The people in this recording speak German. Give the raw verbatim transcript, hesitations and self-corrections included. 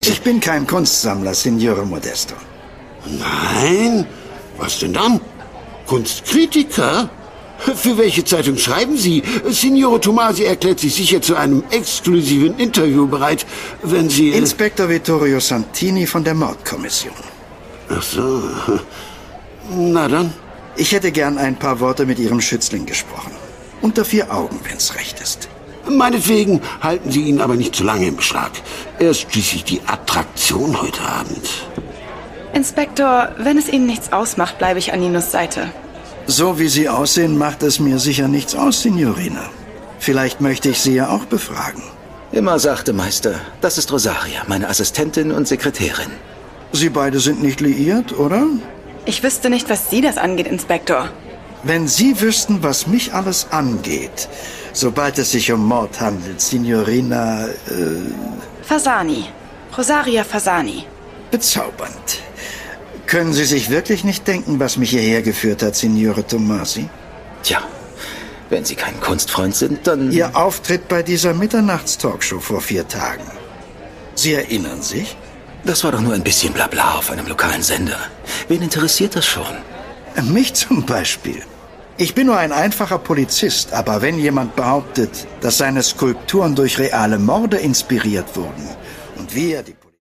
Ich bin kein Kunstsammler, Signore Modesto. Nein? Was denn dann? Kunstkritiker? Für welche Zeitung schreiben Sie? Signore Tomasi erklärt sich sicher zu einem exklusiven Interview bereit, wenn Sie... Inspektor Vittorio Santini von der Mordkommission. Ach so. Na dann. Ich hätte gern ein paar Worte mit Ihrem Schützling gesprochen. Unter vier Augen, wenn's recht ist. Meinetwegen halten Sie ihn aber nicht zu lange im Beschlag. Er ist schließlich die Attraktion heute Abend. Inspektor, wenn es Ihnen nichts ausmacht, bleibe ich an Ninos Seite. So wie Sie aussehen, macht es mir sicher nichts aus, Signorina. Vielleicht möchte ich Sie ja auch befragen. Immer sachte, Meister. Das ist Rosaria, meine Assistentin und Sekretärin. Sie beide sind nicht liiert, oder? Ich wüsste nicht, was Sie das angeht, Inspektor. Wenn Sie wüssten, was mich alles angeht, sobald es sich um Mord handelt, Signorina... Äh, Fasani. Rosaria Fasani. Bezaubernd. Können Sie sich wirklich nicht denken, was mich hierher geführt hat, Signore Tomasi? Tja, wenn Sie kein Kunstfreund sind, dann... Ihr Auftritt bei dieser Mitternachtstalkshow vor vier Tagen. Sie erinnern sich? Das war doch nur ein bisschen Blabla auf einem lokalen Sender. Wen interessiert das schon? Mich zum Beispiel. Ich bin nur ein einfacher Polizist, aber wenn jemand behauptet, dass seine Skulpturen durch reale Morde inspiriert wurden und wir die...